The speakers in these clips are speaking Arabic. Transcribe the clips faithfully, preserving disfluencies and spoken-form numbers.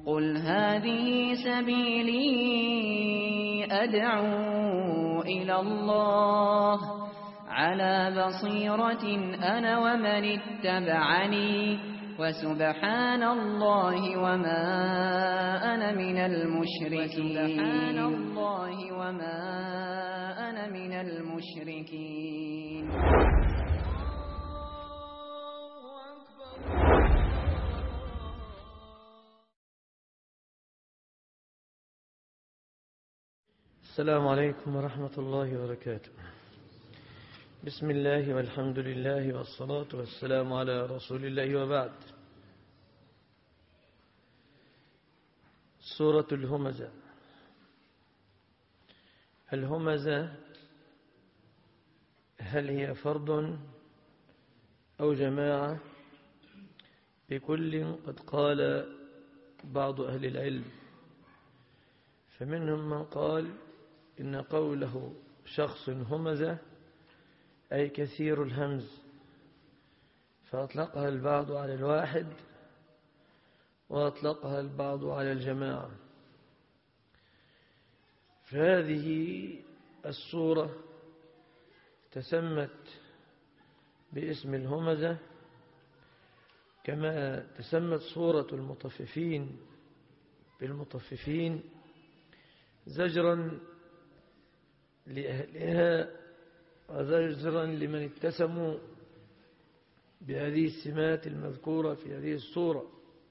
قل هذه سبيلي أدعو إلى الله على بصيرة أنا ومن اتبعني وسبحان الله وما أنا من المشركين وسبحان الله وما أنا من المشركين. السلام عليكم ورحمة الله وبركاته. بسم الله والحمد لله والصلاة والسلام على رسول الله وبعد. سورة الهمزة. الهمزة هل هي فرد أو جماعة؟ بكل قد قال بعض أهل العلم، فمنهم من قال إن قوله شخص همزة أي كثير الهمز، فأطلقها البعض على الواحد وأطلقها البعض على الجماعة. فهذه السورة تسمت باسم الهمزة كما تسمت سورة المطففين بالمطففين زجرا لأهلها وزجرا لمن اتسموا بهذه السمات المذكورة في هذه السورة.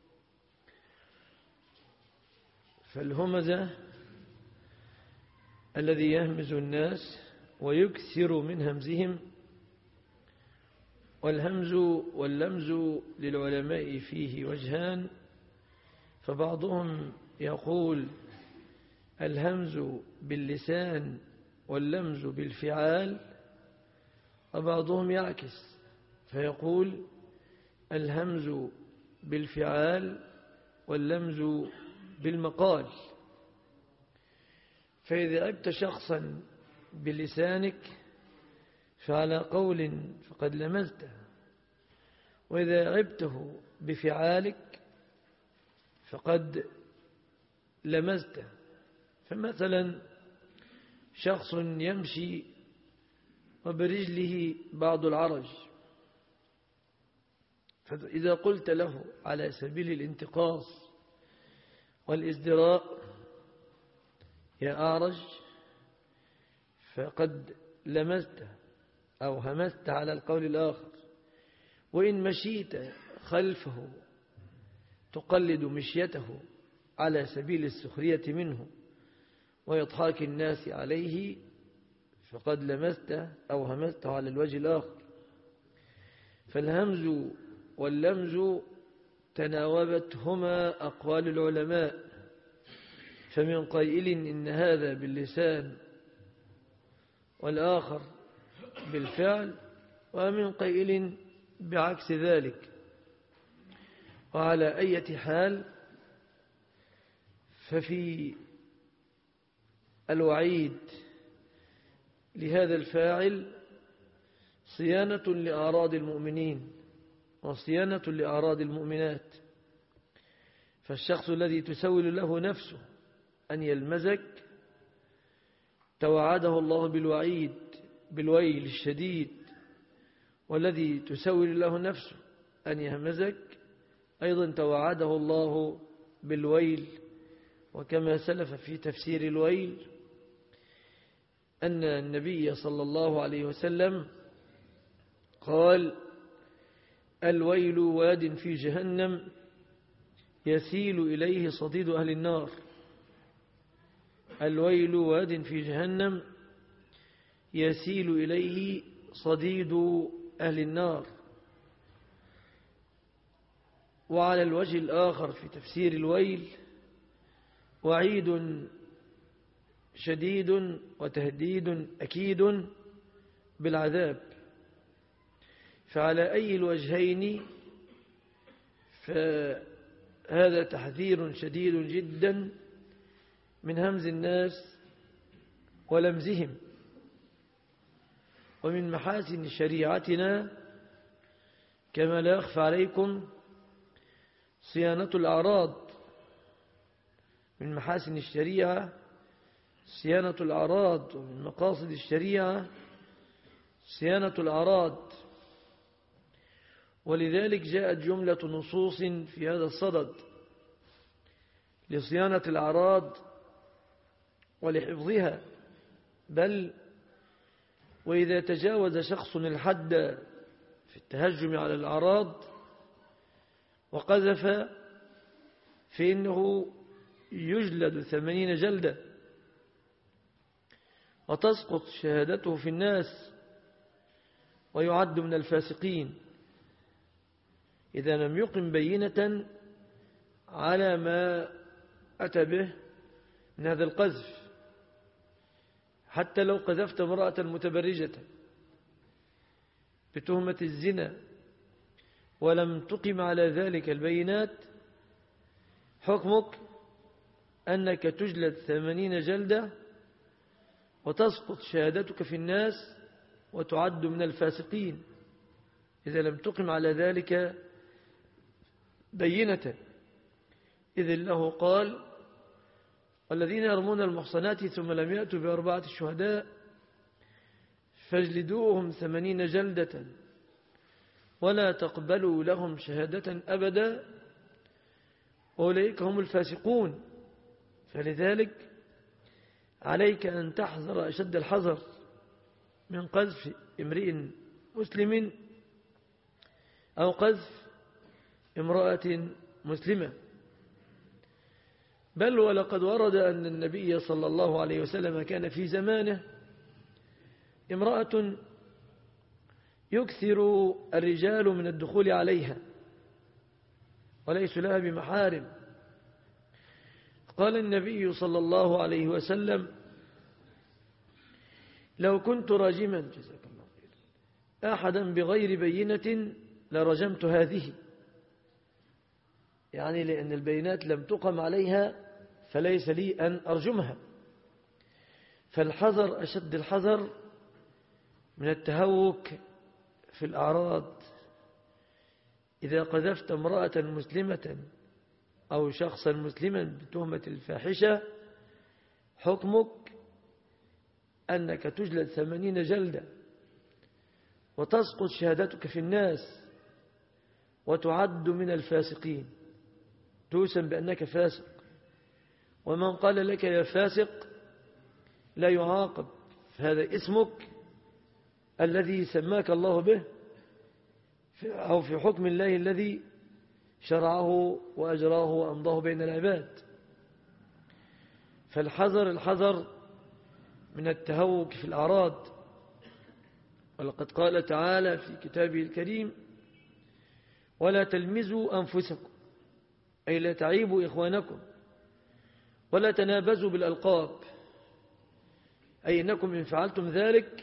فالهمزة الذي يهمز الناس ويكثر من همزهم، والهمز واللمز للعلماء فيه وجهان، فبعضهم يقول الهمز باللسان واللمز بالفعال، وبعضهم يعكس فيقول الهمز بالفعال واللمز بالمقال. فإذا عبت شخصا بلسانك فعلى قول فقد لمزته، وإذا عبته بفعالك فقد لمزته. فمثلا شخص يمشي وبرجله بعض العرج، فإذا قلت له على سبيل الانتقاص والازدراء يا أعرج فقد لمزته أو همزت على القول الآخر. وإن مشيت خلفه تقلد مشيته على سبيل السخرية منه وإضحاك الناس عليه فقد لمزته أو همزته على الوجه الآخر. فالهمز واللمز تناوبتهما أقوال العلماء، فمن قائل إن هذا باللسان والآخر بالفعل، ومن قائل بعكس ذلك. وعلى أي حال ففي الوعيد لهذا الفاعل صيانة لأعراض المؤمنين وصيانة لأعراض المؤمنات. فالشخص الذي تسول له نفسه أن يلمزك توعده الله بالوعيد بالويل الشديد، والذي تسول له نفسه أن يهمزك أيضا توعده الله بالويل. وكما سلف في تفسير الويل أن النبي صلى الله عليه وسلم قال الويل واد في جهنم يسيل إليه صديد أهل النار. الويل واد في جهنم يسيل إليه صديد أهل النار. وعلى الوجه الآخر في تفسير الويل وعيد شديد وتهديد أكيد بالعذاب. فعلى أي الوجهين فهذا تحذير شديد جدا من همز الناس ولمزهم. ومن محاسن شريعتنا كما لا يخفى عليكم صيانة الأعراض من محاسن الشريعة صيانة الأعراض، ومن مقاصد الشريعة صيانة الأعراض، ولذلك جاءت جملة نصوص في هذا الصدد لصيانة الأعراض ولحفظها. بل وإذا تجاوز شخص الحد في التهجم على الأعراض وقذف فإنه يجلد ثمانين جلدة وتسقط شهادته في الناس ويعد من الفاسقين إذا لم يقم بينة على ما أتى به من هذا القذف. حتى لو قذفت امرأة متبرجة بتهمة الزنا ولم تقم على ذلك البينات، حكمك أنك تجلد ثمانين جلدة وتسقط شهادتك في الناس وتعد من الفاسقين إذا لم تقم على ذلك بينة. إذ الله قال: والذين يرمون المحصنات ثم لم يأتوا بأربعة شهداء فاجلدوهم ثمانين جلدة ولا تقبلوا لهم شهادة أبدا أولئك هم الفاسقون. فلذلك عليك أن تحذر أشد الحذر من قذف امرئ مسلم أو قذف امرأة مسلمة. بل ولقد ورد أن النبي صلى الله عليه وسلم كان في زمانه امرأة يكثر الرجال من الدخول عليها وليس لها بمحارم. قال النبي صلى الله عليه وسلم: لو كنت راجما جزاك الله خير أحدا بغير بينة لرجمت هذه، يعني لأن البينات لم تقم عليها فليس لي أن أرجمها. فالحذر أشد الحذر من التهوك في الأعراض. إذا قذفت امرأة مسلمة أو شخصا مسلما بتهمة الفاحشة، حكمك أنك تجلد ثمانين جلدة وتسقط شهادتك في الناس وتعد من الفاسقين، توسم بأنك فاسق. ومن قال لك يا فاسق لا يعاقب، فهذا اسمك الذي سماك الله به أو في حكم الله الذي شرعه وأجراه وأمضاه بين العباد. فالحذر الحذر من التهوك في الأعراض. ولقد قال تعالى في كتابه الكريم: ولا تلمزوا أنفسكم، أي لا تعيبوا إخوانكم، ولا تنابزوا بالألقاب، أي إنكم إن فعلتم ذلك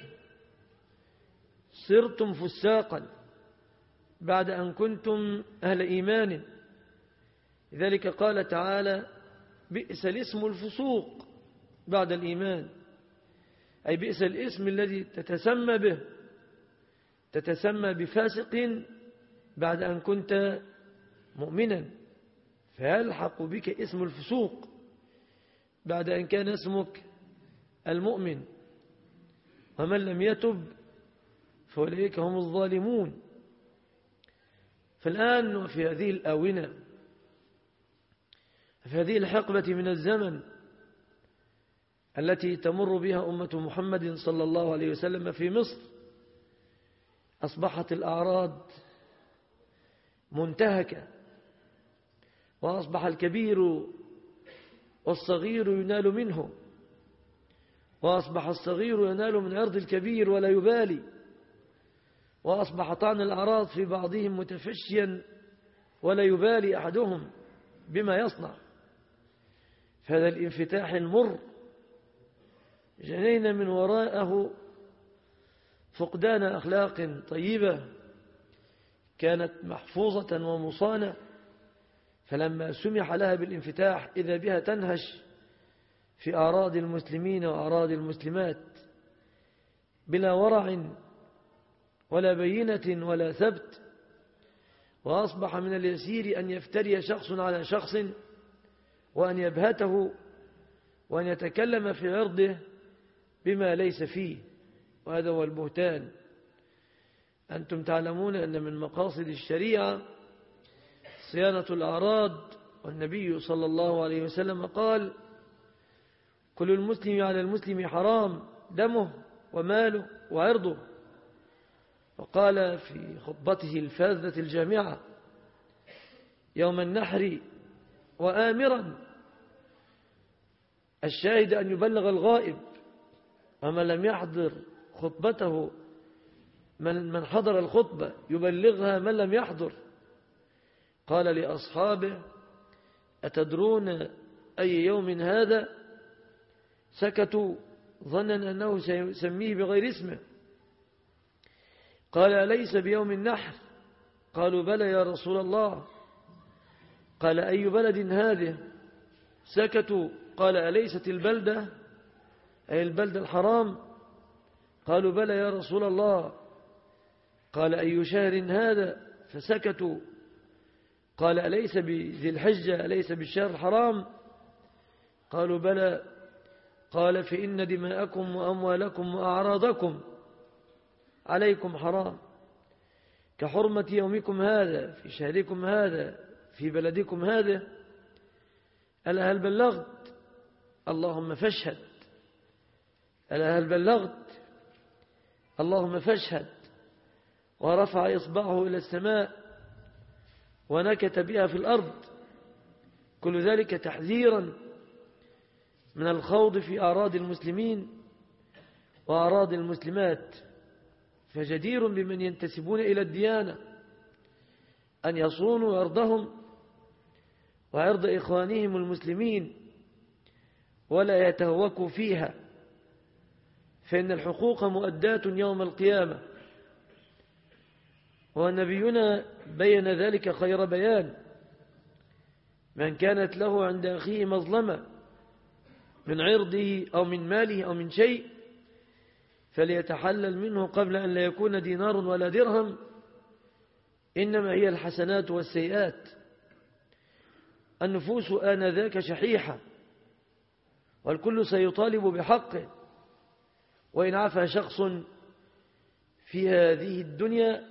صرتم فساقا بعد أن كنتم أهل إيمان. لذلك قال تعالى: بئس الاسم الفسوق بعد الإيمان، أي بئس الاسم الذي تتسمى به، تتسمى بفاسق بعد أن كنت مؤمنا، فيلحق بك اسم الفسوق بعد أن كان اسمك المؤمن. ومن لم يتب فأولئك هم الظالمون. فالآن وفي هذه الآونة، في هذه الحقبة من الزمن التي تمر بها أمة محمد صلى الله عليه وسلم في مصر، أصبحت الأعراض منتهكة، وأصبح الكبير والصغير ينال منه، وأصبح الصغير ينال من عرض الكبير ولا يبالي، وأصبح طعن الأعراض في بعضهم متفشيا ولا يبالي أحدهم بما يصنع. فهذا الانفتاح المر جنينا من وراءه فقدان أخلاق طيبة كانت محفوظة ومصانة، فلما سمح لها بالانفتاح إذا بها تنهش في أعراض المسلمين وأعراض المسلمات بلا ورع ولا بينة ولا ثبت. وأصبح من اليسير أن يفتري شخص على شخص وأن يبهته وأن يتكلم في عرضه بما ليس فيه، وهذا هو البهتان. أنتم تعلمون أن من مقاصد الشريعة صيانة الأعراض، والنبي صلى الله عليه وسلم قال: كل المسلم على المسلم حرام دمه وماله وعرضه. وقال في خطبته الفاذة الجامعة يوم النحر وآمرا الشاهد أن يبلغ الغائب، ومن لم يحضر خطبته من من حضر الخطبة يبلغها من لم يحضر. قال لأصحابه: أتدرون أي يوم هذا؟ سكتوا ظنا أنه سيسميه بغير اسمه. قال: أليس بيوم النحر؟ قالوا: بلى يا رسول الله. قال: أي بلد هذه؟ سكتوا. قال: أليست البلدة أي البلد الحرام؟ قالوا: بلى يا رسول الله. قال: أي شهر هذا؟ فسكتوا. قال: أليس بذي الحجة؟ أليس بالشهر الحرام؟ قالوا: بلى. قال: فإن دماءكم وأموالكم وأعراضكم عليكم حرام كحرمة يومكم هذا في شهركم هذا في بلدكم هذا. ألا هل بلغت؟ اللهم فاشهد. ألا هل بلغت؟ اللهم فاشهد. ورفع إصبعه إلى السماء ونكت بها في الأرض. كل ذلك تحذيرا من الخوض في أعراض المسلمين وأعراض المسلمات. فجدير بمن ينتسبون إلى الديانة أن يصونوا عرضهم وعرض إخوانهم المسلمين ولا يتهوكوا فيها، فإن الحقوق مؤداة يوم القيامة، ونبينا بين ذلك خير بيان: من كانت له عند أخيه مظلمة من عرضه أو من ماله أو من شيء فليتحلل منه قبل أن لا يكون دينار ولا درهم، إنما هي الحسنات والسيئات. النفوس آنذاك شحيحة، والكل سيطالب بحقه، وإن عفى شخص في هذه الدنيا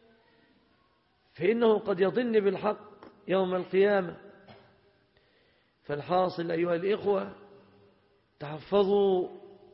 فإنه قد يضن بالحق يوم القيامة. فالحاصل أيها الإخوة، تحفظوا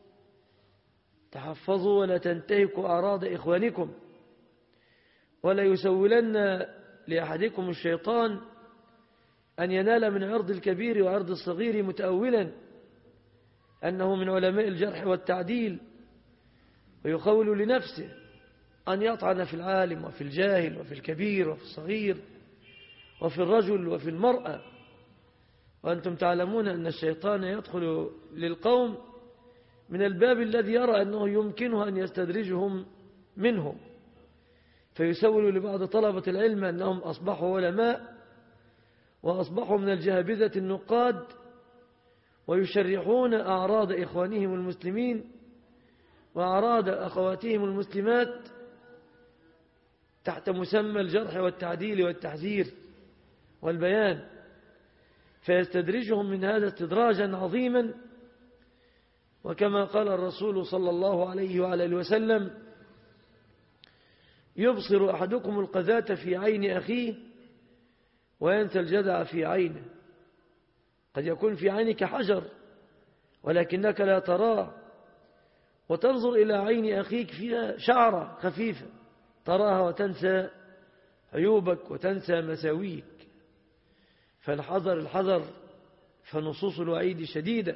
تحفظوا ولا تنتهكوا أعراض إخوانكم، ولا يسولن لأحدكم الشيطان أن ينال من عرض الكبير وعرض الصغير متأولا أنه من علماء الجرح والتعديل، ويخول لنفسه أن يطعن في العالم وفي الجاهل وفي الكبير وفي الصغير وفي الرجل وفي المرأة. وأنتم تعلمون أن الشيطان يدخل للقوم من الباب الذي يرى أنه يمكنه أن يستدرجهم منه، فيسول لبعض طلبة العلم أنهم أصبحوا علماء وأصبحوا من الجهابذة النقاد، ويشرحون أعراض إخوانهم المسلمين وأعراض أخواتهم المسلمات تحت مسمى الجرح والتعديل والتحذير والبيان، فيستدرجهم من هذا استدراجا عظيما. وكما قال الرسول صلى الله عليه وعلى وسلم: يبصر أحدكم القذاة في عين أخيه وينسى الجدع في عينه. قد يكون في عينك حجر ولكنك لا تراه، وتنظر إلى عين أخيك فيها شعرة خفيفة تراها وتنسى عيوبك وتنسى مساويك. فالحذر الحذر، فنصوص الوعيد شديدة.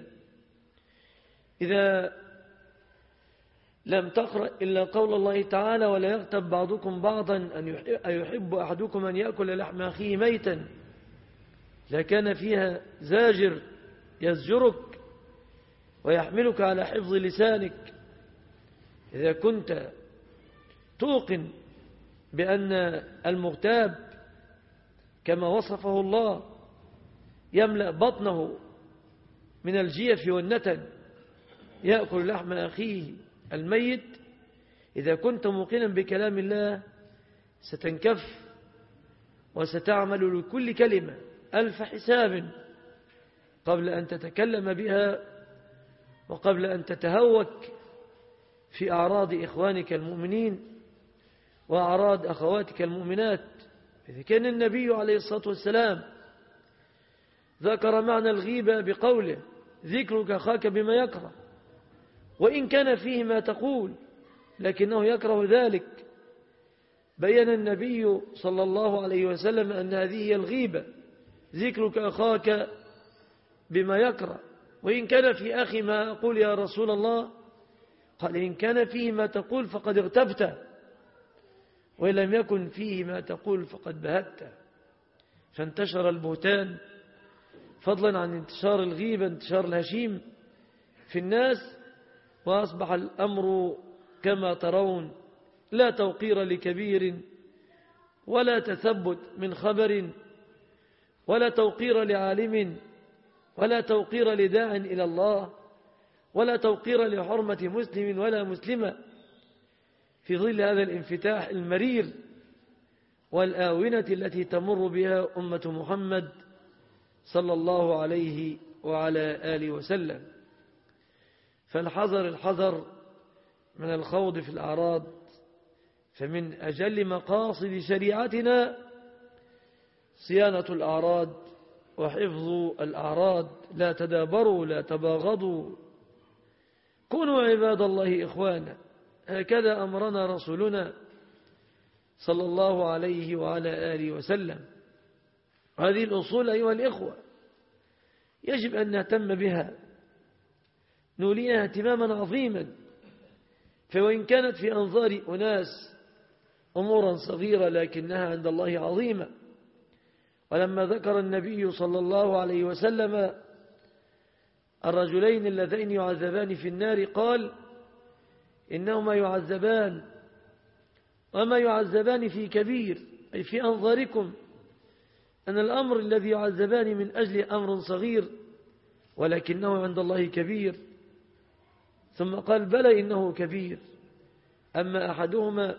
إذا لم تقرأ إلا قول الله تعالى: ولا يغتب بعضكم بعضا أن يحب أحدكم أن يأكل لحم أخيه ميتا، لكان فيها زاجر يزجرك ويحملك على حفظ لسانك. إذا كنت توقن بأن المغتاب كما وصفه الله يملأ بطنه من الجيف والنتن يأكل لحم أخيه الميت، إذا كنت موقنا بكلام الله ستنكف وستعمل لكل كلمة ألف حساب قبل أن تتكلم بها وقبل أن تتهوك في أعراض إخوانك المؤمنين وأعراض أخواتك المؤمنات. إذا كان النبي عليه الصلاة والسلام ذكر معنى الغيبة بقوله ذكرك أخاك بما يكره، وإن كان فيه ما تقول لكنه يكره ذلك، بيّن النبي صلى الله عليه وسلم أن هذه هي الغيبة، ذكرك أخاك بما يكره. وإن كان في أخي ما أقول يا رسول الله؟ قال إن كان فيه ما تقول فقد اغتبته، وإن لم يكن فيه ما تقول فقد بهته. فانتشر البهتان فضلا عن انتشار الغيبة، انتشار الهشيم في الناس، وأصبح الأمر كما ترون لا توقير لكبير ولا تثبت من خبر ولا توقير لعالم ولا توقير لداع إلى الله ولا توقير لحرمة مسلم ولا مسلمة في ظل هذا الانفتاح المرير والآونة التي تمر بها أمة محمد صلى الله عليه وعلى آله وسلم. فالحذر الحذر من الخوض في الأعراض، فمن أجل مقاصد شريعتنا صيانة الأعراض وحفظ الأعراض. لا تدابروا لا تباغضوا، كونوا عباد الله إخوانا، هكذا أمرنا رسولنا صلى الله عليه وعلى آله وسلم. هذه الأصول أيها الإخوة يجب أن نهتم بها، نوليها اهتماما عظيما، فوإن كانت في أنظار أناس أمورا صغيرة لكنها عند الله عظيمة. ولما ذكر النبي صلى الله عليه وسلم الرجلين اللذين يعذبان في النار قال إنهما يعذبان وما يعذبان في كبير، أي في أنظاركم أن الأمر الذي يعذبان من أجل أمر صغير ولكنه عند الله كبير. ثم قال بلى إنه كبير، أما أحدهما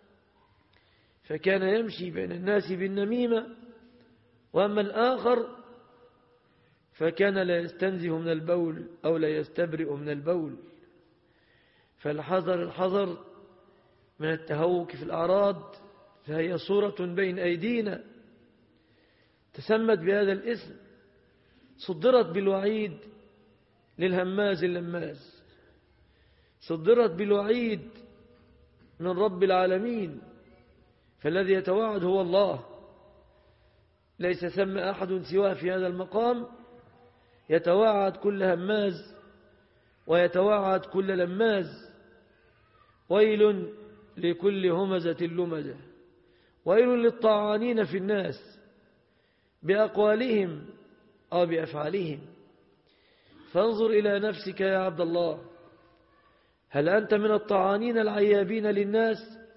فكان يمشي بين الناس بالنميمة، وأما الآخر فكان لا يستنزه من البول أو لا يستبرئ من البول. فالحذر الحذر من التهوك في الأعراض، فهي صورة بين أيدينا تسمت بهذا الاسم، صدرت بالوعيد للهماز اللماز، صدرت بالوعيد من رب العالمين، فالذي يتوعد هو الله، ليس ثم أحد سواه في هذا المقام. يتوعد كل هماز ويتوعد كل لماز. ويل لكل همزة لمزة، ويل للطاعانين في الناس بأقوالهم أو بأفعالهم. فانظر إلى نفسك يا عبد الله، هل أنت من الطعانين العيابين للناس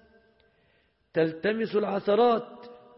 تلتمس العثرات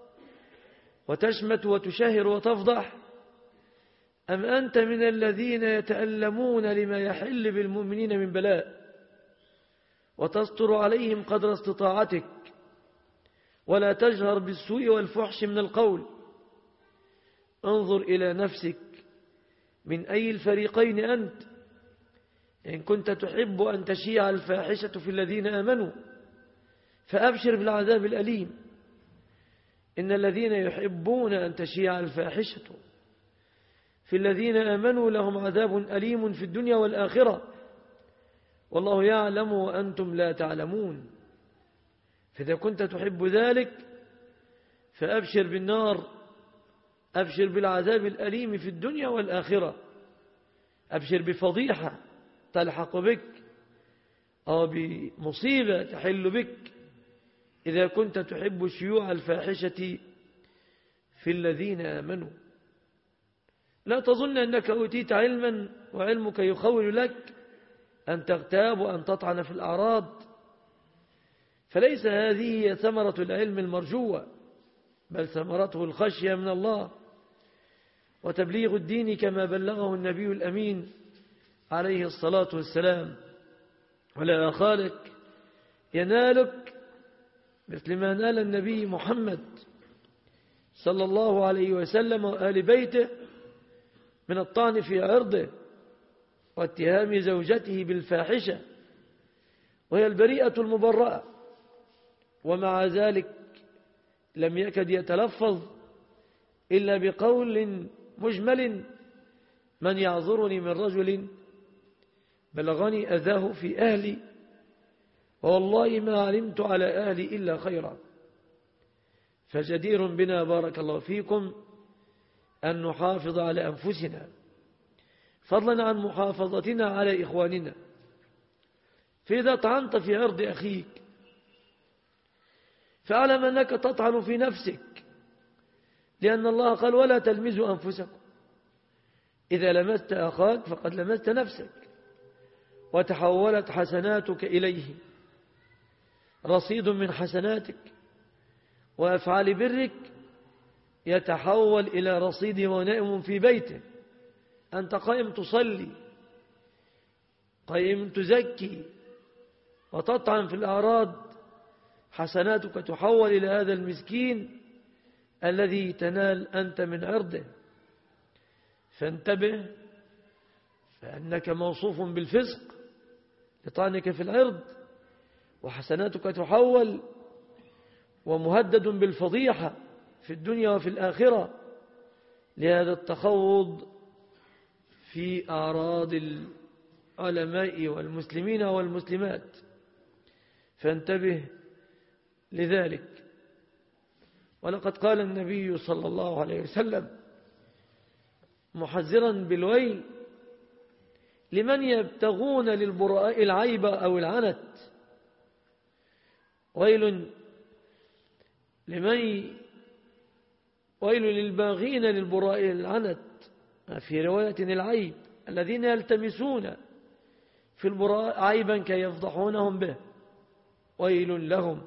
وتشمت وتشهر وتفضح، أم أنت من الذين يتألمون لما يحل بالمؤمنين من بلاء وتستر عليهم قدر استطاعتك ولا تجهر بالسوء والفحش من القول؟ انظر إلى نفسك، من أي الفريقين أنت؟ إن كنت تحب أن تشيع الفاحشة في الذين آمنوا فأبشر بالعذاب الأليم. إن الذين يحبون أن تشيع الفاحشة في الذين آمنوا لهم عذاب أليم في الدنيا والآخرة، والله يعلم وأنتم لا تعلمون. فإذا كنت تحب ذلك فأبشر بالنار، أبشر بالعذاب الأليم في الدنيا والآخرة، أبشر بفضيحة تلحق بك أو بمصيبة تحل بك إذا كنت تحب شيوع الفاحشة في الذين آمنوا. لا تظن أنك أوتيت علما وعلمك يخول لك أن تغتاب وأن تطعن في الأعراض، فليس هذه هي ثمرة العلم المرجوة، بل ثمرته الخشية من الله وتبليغ الدين كما بلغه النبي الأمين عليه الصلاة والسلام. ولا أخالك ينالك مثل ما نال النبي محمد صلى الله عليه وسلم وآل بيته من الطعن في عرضه واتهام زوجته بالفاحشة وهي البريئة المبرأة، ومع ذلك لم يكد يتلفظ إلا بقول مجمل: من يعذرني من رجل بلغني أذاه في أهلي والله ما علمت على أهلي إلا خيرا. فجدير بنا بارك الله فيكم أن نحافظ على أنفسنا فضلا عن محافظتنا على إخواننا. فإذا طعنت في عرض أخيك فاعلم أنك تطعن في نفسك، لأن الله قال: ولا تلمزوا أنفسكم. إذا لمست أخاك فقد لمست نفسك، وتحولت حسناتك إليه، رصيد من حسناتك وأفعال برك يتحول إلى رصيد ونائم في بيته. أنت قائم تصلي، قائم تزكي وتطعن في الأعراض، حسناتك تحول إلى هذا المسكين الذي تنال أنت من عرضه. فانتبه، فأنك موصوف بالفسق لطعنك في العرض، وحسناتك تحول، ومهدد بالفضيحة في الدنيا وفي الآخرة لهذا التخوض في أعراض العلماء والمسلمين والمسلمات. فانتبه لذلك. ولقد قال النبي صلى الله عليه وسلم محذرا بالويل لمن يبتغون للبراء العيب أو العنت، ويل لمن ويل للباغين للبراء العنت، في رواية العيب، الذين يلتمسون في البراء عيبا كي يفضحونهم به، ويل لهم.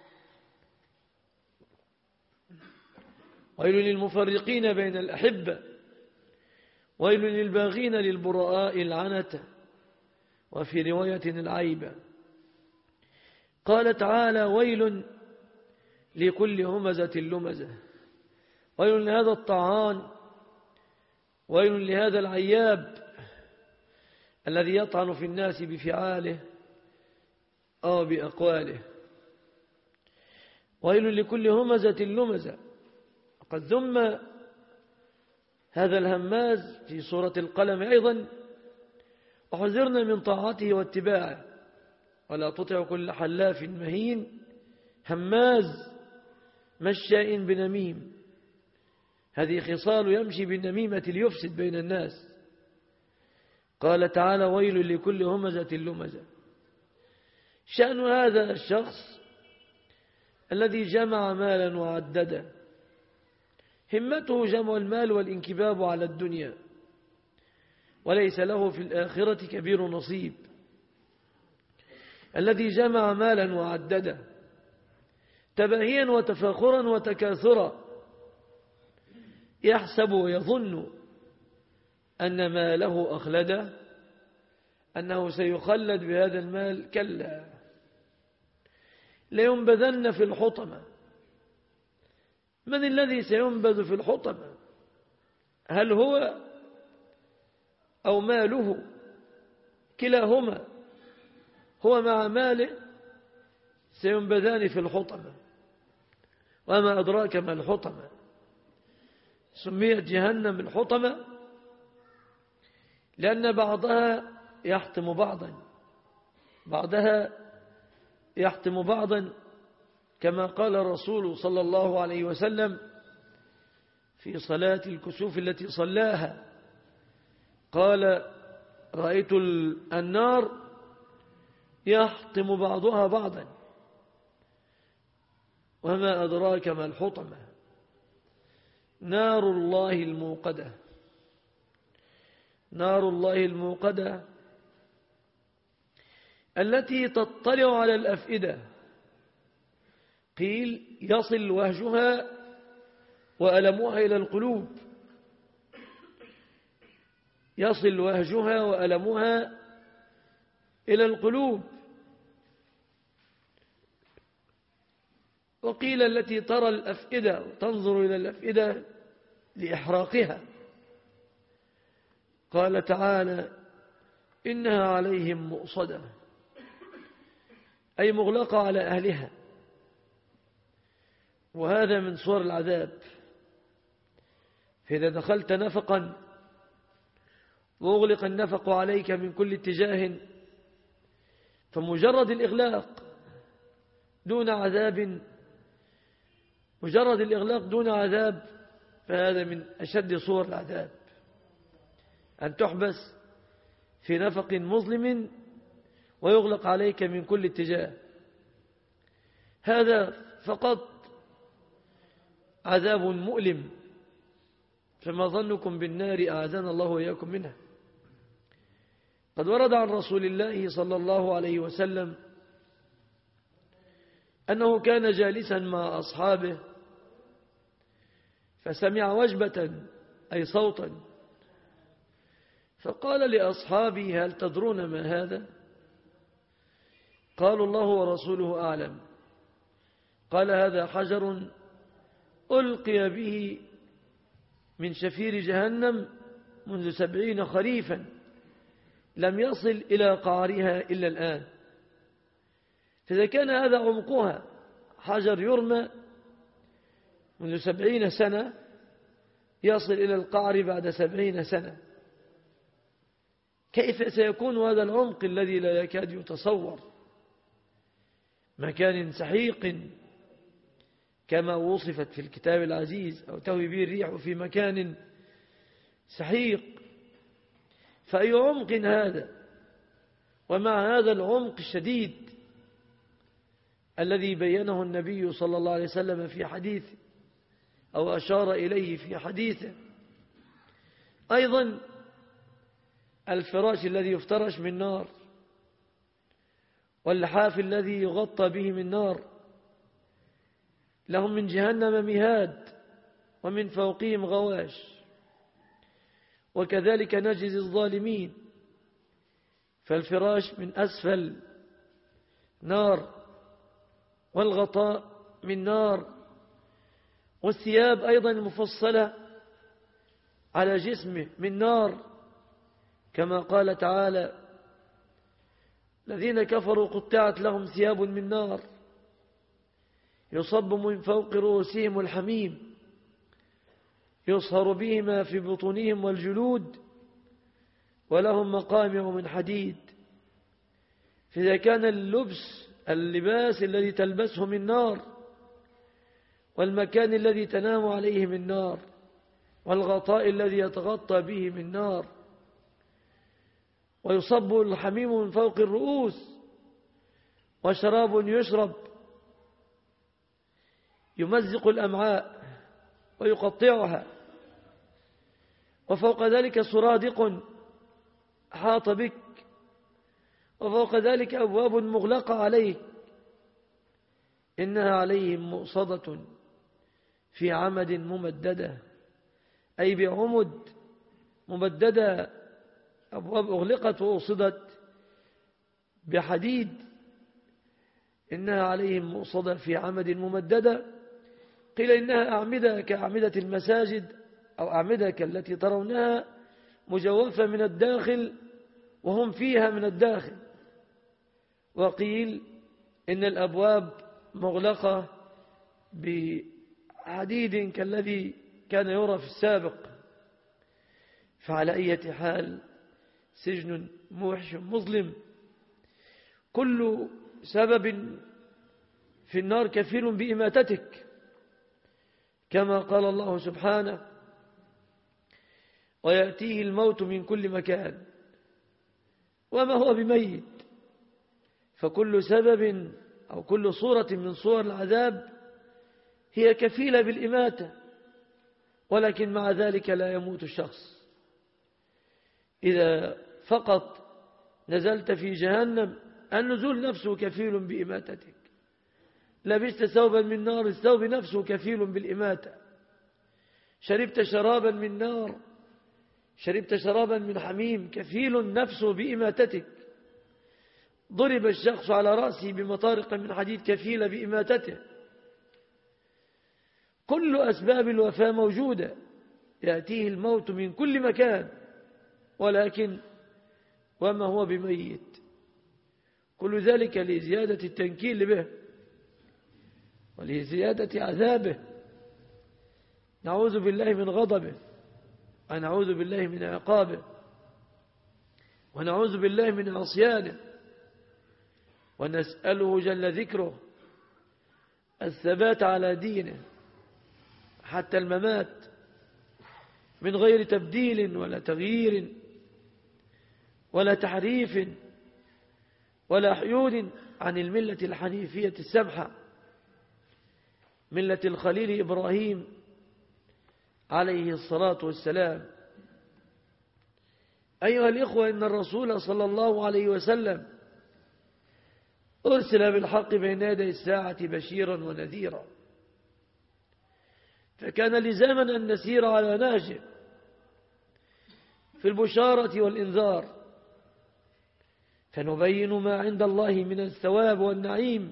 ويل للمفرقين بين الأحبة، ويل للباغين للبراء العنت، وفي رواية العيب. قال تعالى: ويل لكل همزة لمزة. ويل لهذا الطعان، ويل لهذا العياب الذي يطعن في الناس بفعاله أو بأقواله. ويل لكل همزة لمزة. قد ذم هذا الهماز في سورة القلم أيضا: وحذرنا من طاعته واتباعه، ولا تطع كل حلاف مهين هماز مشاء بنميم. هذه خصال يمشي بالنميمة ليفسد بين الناس. قال تعالى: ويل لكل همزة لمزة. شأن هذا الشخص الذي جمع مالا وعدده، همته جمع المال والانكباب على الدنيا، وليس له في الآخرة كبير نصيب. الذي جمع مالا وعدده تباهيا وتفاخرا وتكاثرا، يحسب ويظن أن ماله أخلده، أنه سيخلد بهذا المال. كلا، لينبذن في الحطمة. من الذي سينبذ في الحطمة؟ هل هو أو ماله؟ كلاهما، هو مع ماله سينبذان في الحطمة. وما أدراك ما الحطمة؟ سميت جهنم الحطمة لأن بعضها يحطم بعضا، بعضها يحطم بعضا، كما قال الرسول صلى الله عليه وسلم في صلاة الكسوف التي صلاها، قال: رأيت النار يحطم بعضها بعضا. وما أدراك ما الحطمة؟ نار الله الموقدة. نار الله الموقدة التي تطلع على الأفئدة، قيل يصل وهجها وألمها إلى القلوب، يصل وهجها وألمها إلى القلوب. وقيل التي ترى الأفئدة وتنظر إلى الأفئدة لإحراقها. قال تعالى إنها عليهم مؤصدة، أي مغلقة على أهلها، وهذا من صور العذاب. فإذا دخلت نفقا وأغلق النفق عليك من كل اتجاه، فمجرد الإغلاق دون عذاب مجرد الإغلاق دون عذاب فهذا من أشد صور العذاب، أن تحبس في نفق مظلم ويغلق عليك من كل اتجاه. هذا فقط عذاب مؤلم، فما ظنكم بالنار أعاذنا الله وإياكم منها. قد ورد عن رسول الله صلى الله عليه وسلم أنه كان جالسا مع أصحابه فسمع وجبة أي صوتا، فقال لأصحابه هل تدرون ما هذا؟ قالوا الله ورسوله أعلم. قال هذا حجر ألقي به من شفير جهنم منذ سبعين خريفا لم يصل إلى قعرها إلا الآن. فإذا كان هذا عمقها حجر يرمى منذ سبعين سنة يصل إلى القعر بعد سبعين سنة، كيف سيكون هذا العمق الذي لا يكاد يتصور؟ مكان سحيق كما وصفت في الكتاب العزيز، أو تهوي به الريح في مكان سحيق، فأي عمق هذا؟ ومع هذا العمق الشديد الذي بينه النبي صلى الله عليه وسلم في حديثه أو أشار إليه في حديثه. أيضا الفراش الذي يفترش من نار، واللحاف الذي يغطى به من نار، لهم من جهنم مهاد ومن فوقهم غواش، وكذلك نجزي الظالمين. فالفراش من أسفل نار، والغطاء من نار، والثياب أيضا المفصلة على جسمه من نار، كما قال تعالى الذين كفروا قطعت لهم ثياب من نار يصب من فوق رؤوسهم الحميم يصهر بهما في بطونهم والجلود ولهم مقامع من حديد. فإذا كان اللبس اللباس الذي تلبسه من نار، والمكان الذي تنام عليه من نار، والغطاء الذي يتغطى به من نار، ويصب الحميم من فوق الرؤوس، وشراب يشرب يمزق الأمعاء ويقطعها، وفوق ذلك سرادق أحاط بك، وفوق ذلك أبواب مغلقة عليك، إنها عليهم مؤصدة في عمد ممددة، أي بعمد ممددة، أبواب أغلقت وأوصدت بحديد، إنها عليهم مؤصدة في عمد ممددة. قيل إنها أعمدة كأعمدة المساجد، أو أعمدة كالتي ترونها مجوفة من الداخل وهم فيها من الداخل. وقيل إن الأبواب مغلقة بحديد كالذي كان يرى في السابق. فعلى أي حال سجن موحش مظلم، كل سبب في النار كفيل بإماتتك، كما قال الله سبحانه ويأتيه الموت من كل مكان وما هو بميت. فكل سبب أو كل صورة من صور العذاب هي كفيلة بالإماتة، ولكن مع ذلك لا يموت الشخص. إذا فقط نزلت في جهنم النزول نفسه كفيل بإماتتك، لبست ثوبا من نار الثوب نفسه كفيل بالإماتة، شربت شرابا من نار شربت شرابا من حميم كفيل نفسه بإماتتك، ضرب الشخص على رأسه بمطارق من حديد كفيلة بإماتته. كل أسباب الوفاة موجودة، يأتيه الموت من كل مكان ولكن وما هو بميت. كل ذلك لزيادة التنكيل به ولزيادة عذابه. نعوذ بالله من غضبه ونعوذ بالله من عقابه ونعوذ بالله من عصيانه، ونسأله جل ذكره الثبات على دينه حتى الممات من غير تبديل ولا تغيير ولا تحريف ولا حيود عن الملة الحنيفية السمحة، ملة الخليل إبراهيم عليه الصلاة والسلام. أيها الإخوة، إن الرسول صلى الله عليه وسلم أرسل بالحق بين يدي الساعة بشيرا ونذيرا، فكان لزاما أن نسير على نهجه في البشارة والإنذار، فنبين ما عند الله من الثواب والنعيم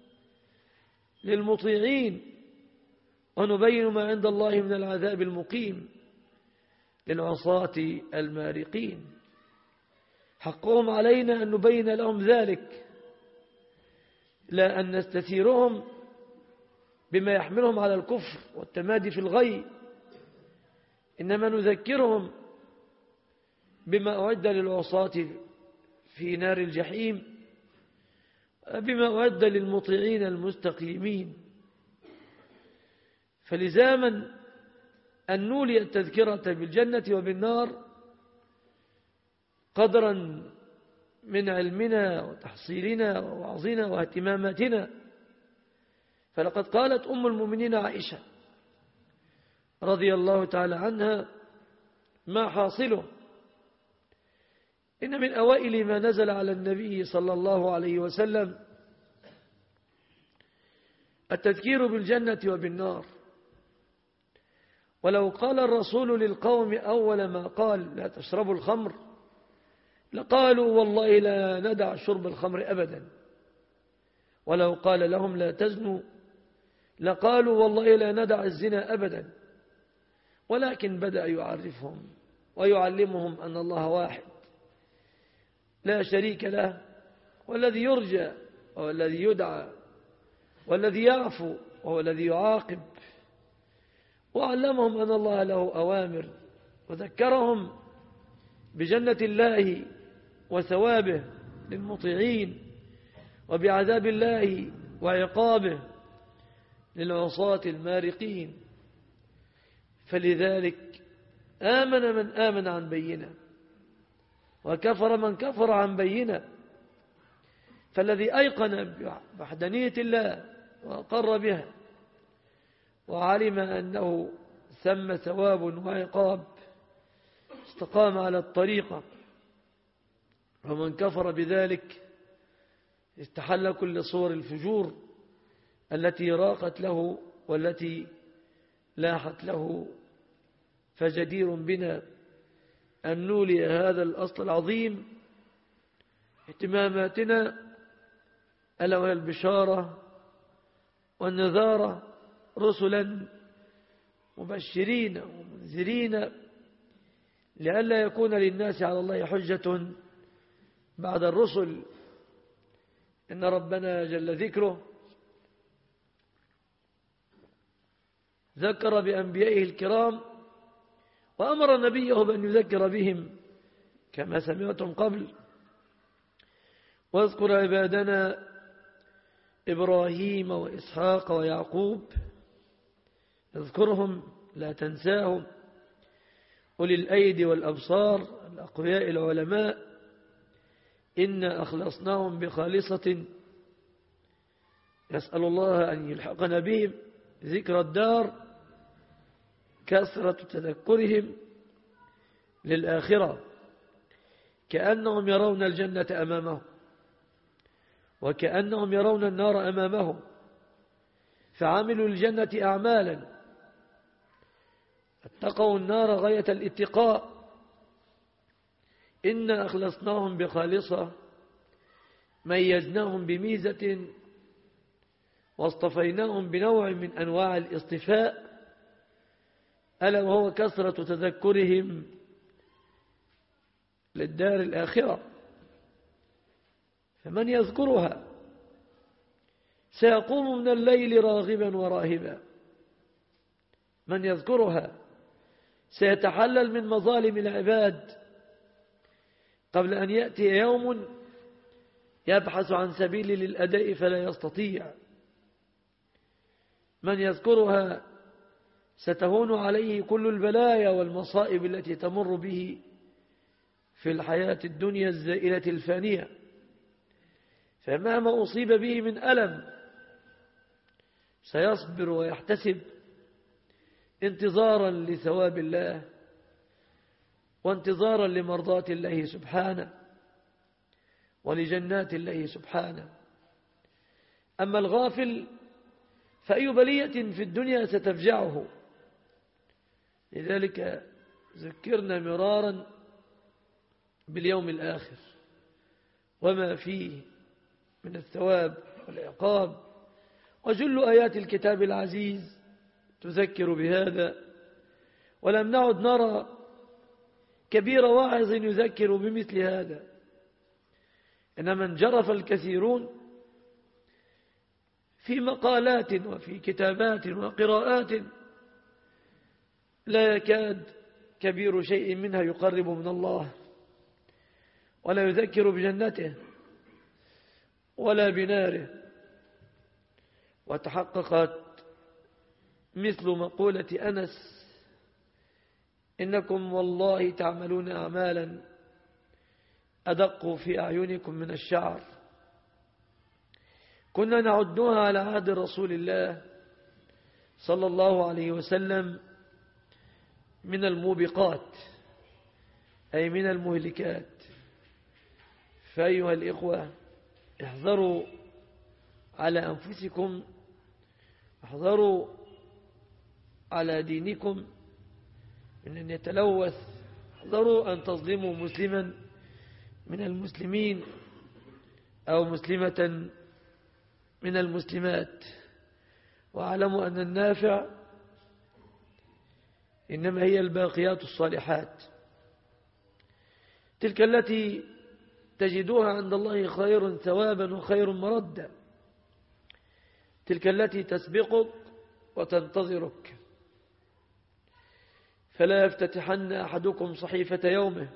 للمطيعين، ونبين ما عند الله من العذاب المقيم للعصاة المارقين. حقهم علينا أن نبين لهم ذلك، لا أن نستثيرهم بما يحملهم على الكفر والتمادي في الغي، إنما نذكرهم بما أعد للعصاة في نار الجحيم، بما أعد للمطيعين المستقيمين. فلزاما أن نولي التذكرة بالجنة وبالنار قدرا من علمنا وتحصيلنا ووعظنا واهتماماتنا. فلقد قالت أم المؤمنين عائشة رضي الله تعالى عنها: ما حاصله؟ إن من أوائل ما نزل على النبي صلى الله عليه وسلم التذكير بالجنة وبالنار. ولو قال الرسول للقوم أول ما قال لا تشربوا الخمر لقالوا والله لا ندع شرب الخمر أبدا، ولو قال لهم لا تزنوا لقالوا والله لا ندع الزنا أبدا، ولكن بدأ يعرفهم ويعلمهم أن الله واحد لا شريك له، والذي يرجى وهو الذي يدعى، والذي يعفو وهو الذي يعاقب، وعلمهم أن الله له أوامر، وذكرهم بجنة الله وثوابه للمطيعين، وبعذاب الله وعقابه للعصاة المارقين. فلذلك آمن من آمن عن بينه وكفر من كفر عن بينه. فالذي أيقن بوحدانية الله وأقر بها وعلم أنه ثم ثواب وعقاب استقام على الطريقة، ومن كفر بذلك استحل كل صور الفجور التي راقت له والتي لاحت له. فجدير بنا أن نولي هذا الأصل العظيم اهتماماتنا، ألا وهي البشارة والنذارة، رسلا مبشرين ومنذرين، لئلا يكون للناس على الله حجة بعد الرسل. إن ربنا جل ذكره ذكر بأنبيائه الكرام وأمر نبيه بأن يذكر بهم كما سمعتم قبل: واذكر عبادنا إبراهيم وإسحاق ويعقوب، اذكرهم لا تنساهم، أولي الأيدي والأبصار الأقوياء العلماء، إنا أخلصناهم بخالصة، نسأل الله أن يلحقنا بهم. ذكر الدار كثرة تذكرهم للآخرة، كأنهم يرون الجنة أمامهم وكأنهم يرون النار أمامهم، فعملوا الجنة أعمالا، اتقوا النار غاية الاتقاء. إنا أخلصناهم بخالصة، ميزناهم بميزة، واصطفيناهم بنوع من أنواع الاصطفاء، ألا وهو كثرة تذكرهم للدار الآخرة. فمن يذكرها سيقوم من الليل راغبا وراهبا، من يذكرها سيتحلل من مظالم العباد قبل أن يأتي يوم يبحث عن سبيل للأداء فلا يستطيع. من يذكرها ستهون عليه كل البلايا والمصائب التي تمر به في الحياة الدنيا الزائلة الفانية، فمهما أصيب به من ألم سيصبر ويحتسب انتظارا لثواب الله وانتظارا لمرضاة الله سبحانه ولجنات الله سبحانه. أما الغافل فأي بلية في الدنيا ستفجعه. لذلك ذكرنا مرارا باليوم الآخر وما فيه من الثواب والعقاب، وجل آيات الكتاب العزيز تذكر بهذا، ولم نعد نرى كبير واعظ يذكر بمثل هذا، إنما انجرف الكثيرون في مقالات وفي كتابات وقراءات لا يكاد كبير شيء منها يقرب من الله ولا يذكر بجنته ولا بناره. وتحققت مثل مقولة أنس: إنكم والله تعملون أعمالا أدق في أعينكم من الشعر. كنا نعدها على عهد رسول الله صلى الله عليه وسلم من الموبقات، أي من المهلكات. فأيها الإخوة، احذروا على أنفسكم، احذروا على دينكم من أن يتلوث، احذروا أن تظلموا مسلما من المسلمين أو مسلمة من المسلمات. واعلموا أن النافع إنما هي الباقيات الصالحات، تلك التي تجدوها عند الله خير ثوابا وخير مردا، تلك التي تسبقك وتنتظرك. فلا يفتتحن أحدكم صحيفة يومه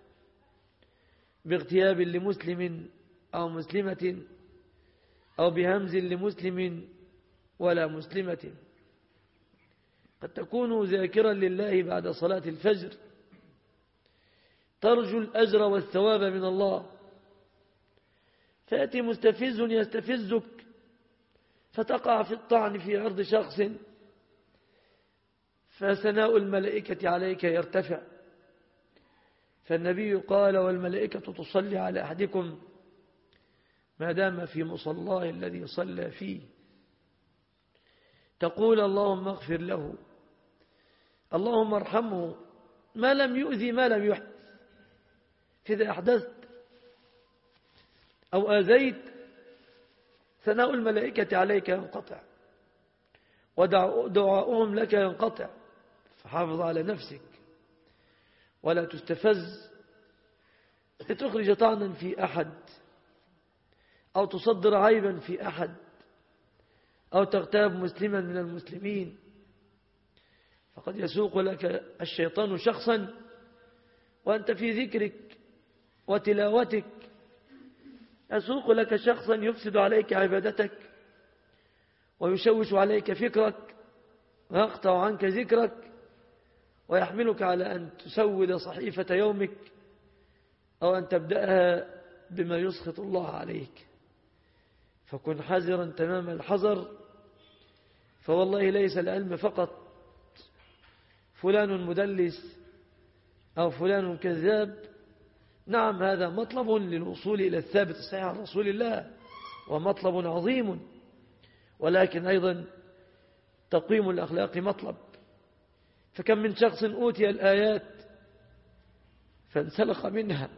باغتياب لمسلم أو مسلمة أو بهمز لمسلم ولا مسلمة. قد تكون ذاكرا لله بعد صلاة الفجر ترجو الأجر والثواب من الله، فيأتي مستفز يستفزك فتقع في الطعن في عرض شخص، فثناء الملائكة عليك يرتفع. فالنبي قال: والملائكة تصلي على أحدكم ما دام في مصلاه الذي صلى فيه، تقول: اللهم اغفر له، اللهم ارحمه، ما لم يؤذي ما لم يحدث. فإذا أحدثت أو آذيت ثناء الملائكة عليك ينقطع ودعاؤهم لك ينقطع. فحافظ على نفسك ولا تستفز لتخرج طعنا في أحد أو تصدر عيبا في أحد أو تغتاب مسلما من المسلمين، فقد يسوق لك الشيطان شخصا وأنت في ذكرك وتلاوتك، يسوق لك شخصا يفسد عليك عبادتك ويشوش عليك فكرك ويقطع عنك ذكرك ويحملك على أن تسود صحيفة يومك أو أن تبدأها بما يسخط الله عليك. فكن حذرا تمام الحذر، فوالله ليس العلم فقط فلان مدلس أو فلان كذاب. نعم، هذا مطلب للوصول إلى الثابت الصحيح عن رسول الله ومطلب عظيم، ولكن أيضا تقويم الأخلاق مطلب. فكم من شخص أوتي الآيات فانسلخ منها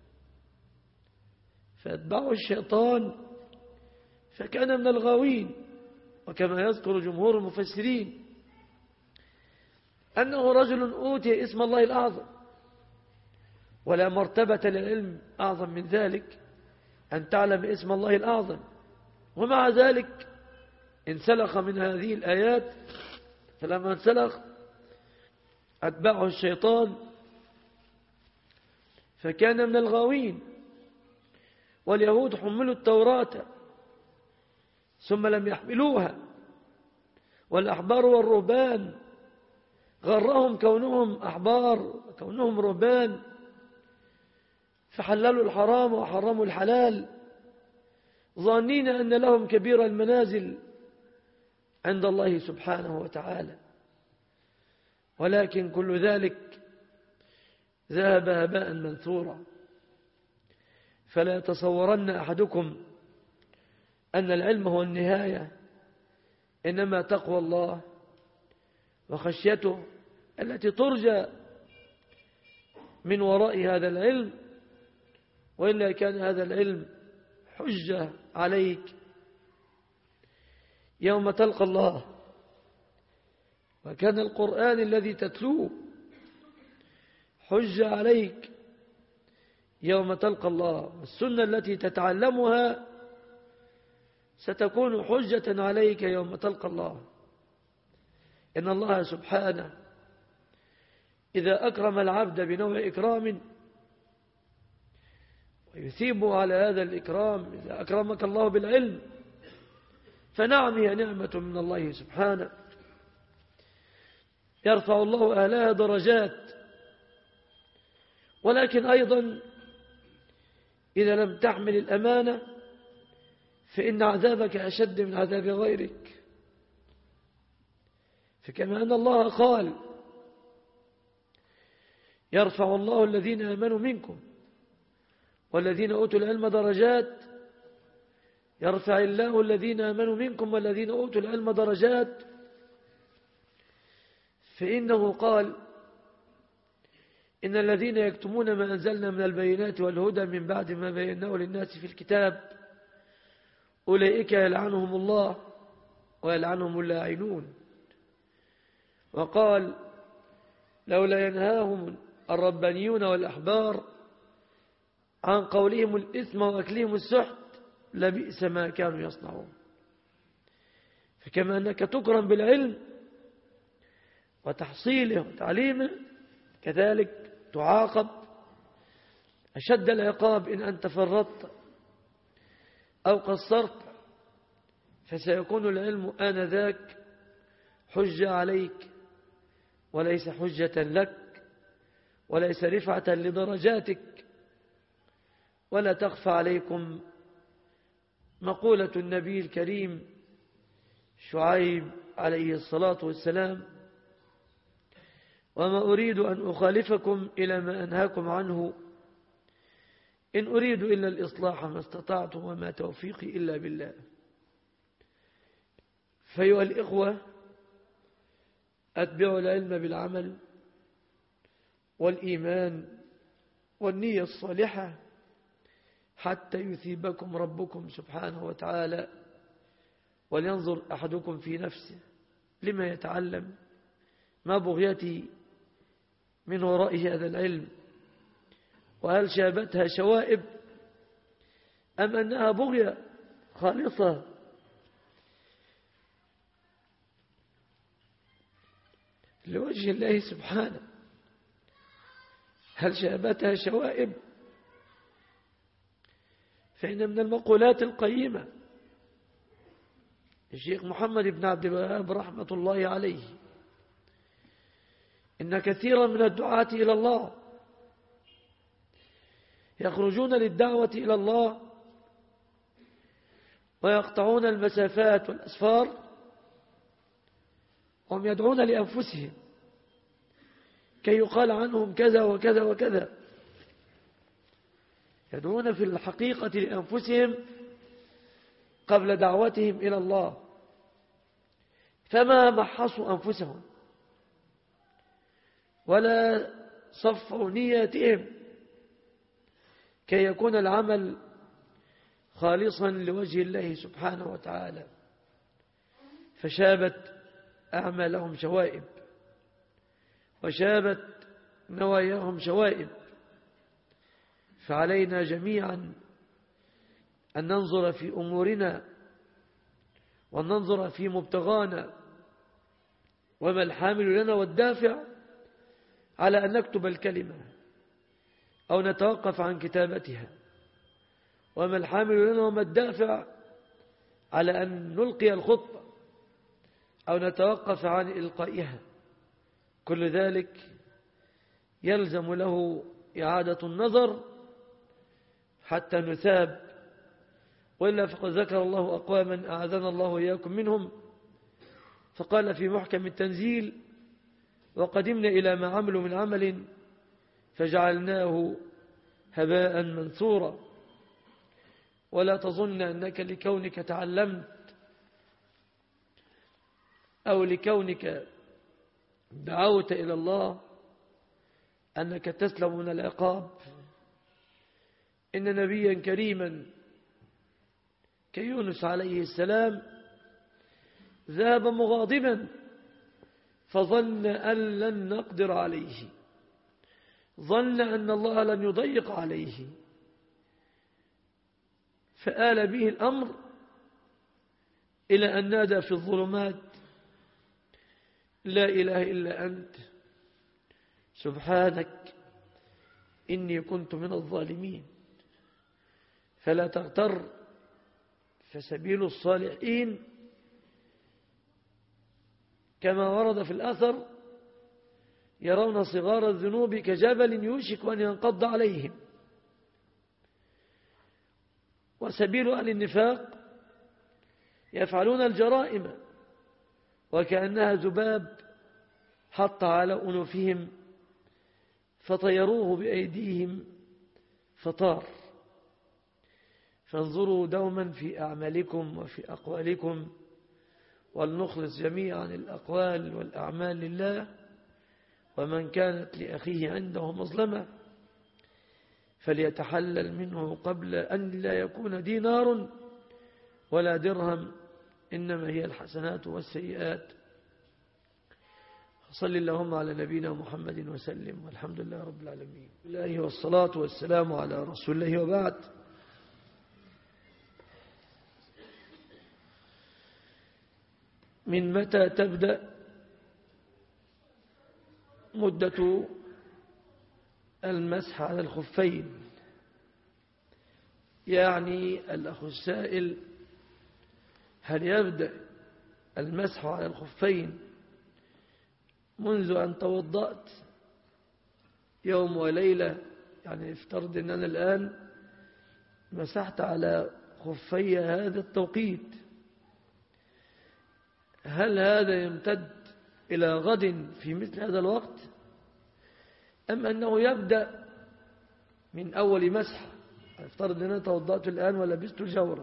فاتبعه الشيطان فكان من الغاوين. وكما يذكر جمهور المفسرين أنه رجل أوتي اسم الله الأعظم ولا مرتبة للعلم أعظم من ذلك أن تعلم اسم الله الأعظم. ومع ذلك انسلخ من هذه الآيات، فلما انسلخ أتبعه الشيطان فكان من الغاوين. واليهود حملوا التوراة ثم لم يحملوها، والأحبار والرهبان غرهم كونهم أحبار كونهم رهبان، فحللوا الحرام وحرموا الحلال ظانين أن لهم كبير المنازل عند الله سبحانه وتعالى. ولكن كل ذلك ذهب هباء منثورا. فلا يتصورن أحدكم أن العلم هو النهاية، إنما تقوى الله وخشيته التي ترجى من وراء هذا العلم، وإلا كان هذا العلم حجة عليك يوم تلقى الله. وكان القرآن الذي تتلوه حجة عليك يوم تلقى الله، والسنة التي تتعلمها ستكون حجة عليك يوم تلقى الله. إن الله سبحانه إذا أكرم العبد بنوع إكرام ويثيبه على هذا الإكرام، إذا أكرمك الله بالعلم فنعم هي نعمة من الله سبحانه، يرفع الله أهلها درجات. ولكن أيضا إذا لم تحمل الأمانة فإن عذابك أشد من عذاب غيرك. فكما أن الله قال يرفع الله الذين آمنوا منكم والذين أوتوا العلم درجات، يرفع الله الذين آمنوا منكم والذين أوتوا العلم درجات، فإنه قال إن الذين يكتمون ما أنزلنا من البينات والهدى من بعد ما بيناه للناس في الكتاب أولئك يلعنهم الله ويلعنهم اللاعنون. وقال لولا ينهاهم الربانيون والأحبار عن قولهم الإثم وأكلهم السحت لبئس ما كانوا يصنعون. فكما أنك تكرم بالعلم وتحصيله وتعليمه، كذلك تعاقب أشد العقاب إن أنت فرطت أو قصرت، فسيكون العلم آنذاك حجة عليك وليس حجة لك، وليس رفعة لدرجاتك. ولا تخفى عليكم مقولة النبي الكريم شعيب عليه الصلاة والسلام: وما أريد أن أخالفكم إلى ما أنهاكم عنه إن أريد إلا الإصلاح ما استطعت وما توفيقي إلا بالله. فأيها الإخوة، أتبعوا العلم بالعمل والإيمان والنية الصالحة حتى يثيبكم ربكم سبحانه وتعالى. ولينظر أحدكم في نفسه لما يتعلم، ما بغيته من وراء هذا العلم، وهل شابتها شوائب أم أنها بغية خالصة لوجه الله سبحانه. هل شابتها شوائب؟ فإن من المقولات القيمة الشيخ محمد بن عبد الوهاب رحمة الله عليه: إن كثيرا من الدعاة إلى الله يخرجون للدعوة إلى الله ويقطعون المسافات والأسفار، وهم يدعون لأنفسهم كي يقال عنهم كذا وكذا وكذا، يدعون في الحقيقة لأنفسهم قبل دعوتهم إلى الله، فما محصوا أنفسهم ولا صفوا نياتهم كي يكون العمل خالصا لوجه الله سبحانه وتعالى، فشابت أعمالهم شوائب وشابت نواياهم شوائب. فعلينا جميعا أن ننظر في أمورنا وأن ننظر في مبتغانا وما الحامل لنا والدافع على أن نكتب الكلمة أو نتوقف عن كتابتها، وما الحامل لنا وما الدافع على أن نلقي الخطبة أو نتوقف عن إلقائها. كل ذلك يلزم له إعادة النظر حتى نثاب، وإلا فقد ذكر الله أقواما أعاذنا الله وإياكم منهم، فقال في محكم التنزيل: وقدمنا إلى ما عملوا من عمل فجعلناه هباء منثورا. ولا تظن أنك لكونك تعلمت أو لكونك دعوت إلى الله أنك تسلم من العقاب. إن نبيا كريما كيونس عليه السلام ذهب مغاضبا فظن أن لن نقدر عليه، ظن أن الله لن يضيق عليه، فآل به الأمر إلى أن نادى في الظلمات: لا إله إلا أنت سبحانك إني كنت من الظالمين. فلا تغتر، فسبيل الصالحين كما ورد في الأثر يرون صغار الذنوب كجبل يوشك أن ينقض عليهم، وسبيل أهل النفاق يفعلون الجرائم وكأنها ذباب حط على أنوفهم فطيروه بأيديهم فطار. فانظروا دوما في أعمالكم وفي أقوالكم، ولنخلص جميعا الأقوال والأعمال لله. ومن كانت لأخيه عنده مظلمة فليتحلل منه قبل أن لا يكون دينار ولا درهم، إنما هي الحسنات والسيئات. صل اللهم على نبينا محمد وسلم، والحمد لله رب العالمين. الله والصلاة والسلام على رسول الله، وبعد. من متى تبدأ مدة المسح على الخفين؟ يعني الأخ السائل: هل يبدأ المسح على الخفين منذ أن توضأت يوم وليلة؟ يعني افترض أن أنا الآن مسحت على خفي هذا التوقيت، هل هذا يمتد إلى غد في مثل هذا الوقت، أم أنه يبدأ من أول مسح؟ افترض أن أنا توضأت الآن ولبست الجورة،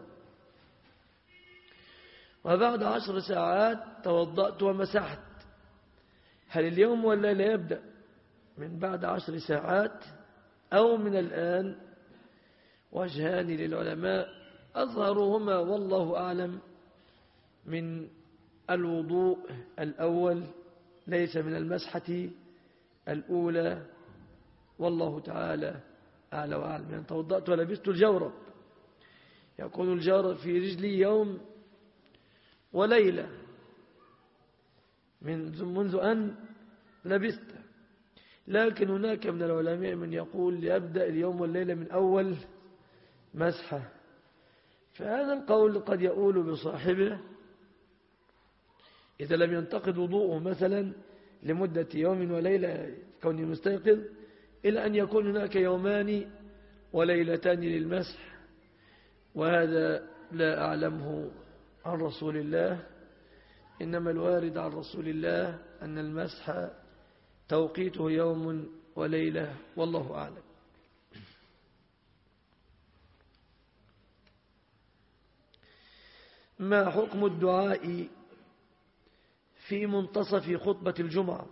وبعد عشر ساعات توضأت ومسحت، هل اليوم والليلة يبدأ من بعد عشر ساعات أو من الآن؟ وجهان للعلماء أظهرهما والله أعلم من الوضوء الأول، ليس من المسحة الأولى، والله تعالى أعلى وأعلم. يعني توضأت ولبست الجورب، يكون الجورب في رجلي يوم وليلة من منذ أن لبست. لكن هناك من العلماء من يقول يبدأ اليوم والليلة من أول مسحة، فهذا القول قد يقول بصاحبه إذا لم ينتقد وضوءه مثلا لمدة يوم وليلة كونه مستيقظ، إلا أن يكون هناك يومان وليلتان للمسح، وهذا لا أعلمه عن رسول الله. إنما الوارد عن رسول الله أن المسح توقيته يوم وليلة، والله أعلم. ما حكم الدعاء في منتصف خطبة الجمعة؟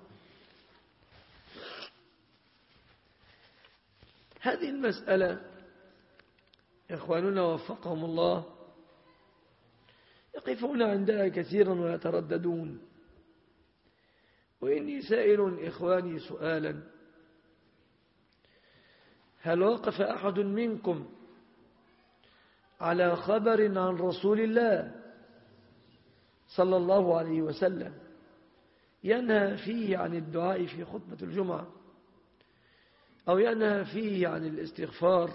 هذه المسألة إخواننا وفقهم الله يقفون عندها كثيرا ويترددون، وإني سائل إخواني سؤالا: هل وقف أحد منكم على خبر عن رسول الله صلى الله عليه وسلم ينهى فيه عن الدعاء في خطبة الجمعة أو ينهى فيه عن الاستغفار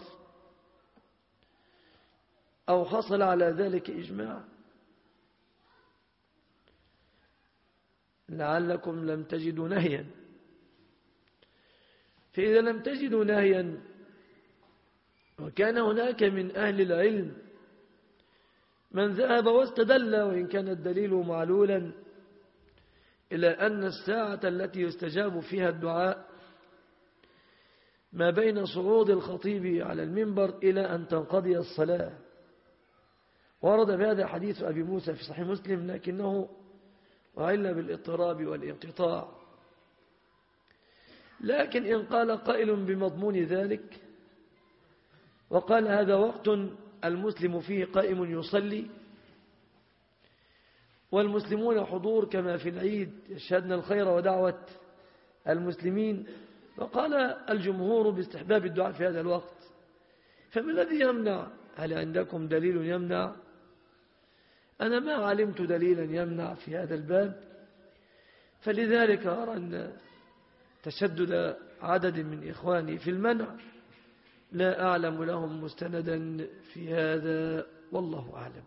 أو حصل على ذلك إجماع؟ لعلكم لم تجدوا نهيا. فإذا لم تجدوا نهيا وكان هناك من أهل العلم من ذهب واستدل وإن كان الدليل معلولا إلى أن الساعة التي يستجاب فيها الدعاء ما بين صعود الخطيب على المنبر إلى أن تنقضي الصلاة، ورد بهذا حديث أبي موسى في صحيح مسلم لكنه وعلّ بالاضطراب والانقطاع. لكن إن قال قائل بمضمون ذلك وقال هذا وقت المسلم فيه قائم يصلي والمسلمون حضور كما في العيد يشهدن الخير ودعوة المسلمين، وقال الجمهور باستحباب الدعاء في هذا الوقت، فما الذي يمنع؟ هل عندكم دليل يمنع؟ أنا ما علمت دليلا يمنع في هذا الباب، فلذلك أرى أن تشدد عدد من إخواني في المنع لا أعلم لهم مستندا في هذا، والله أعلم.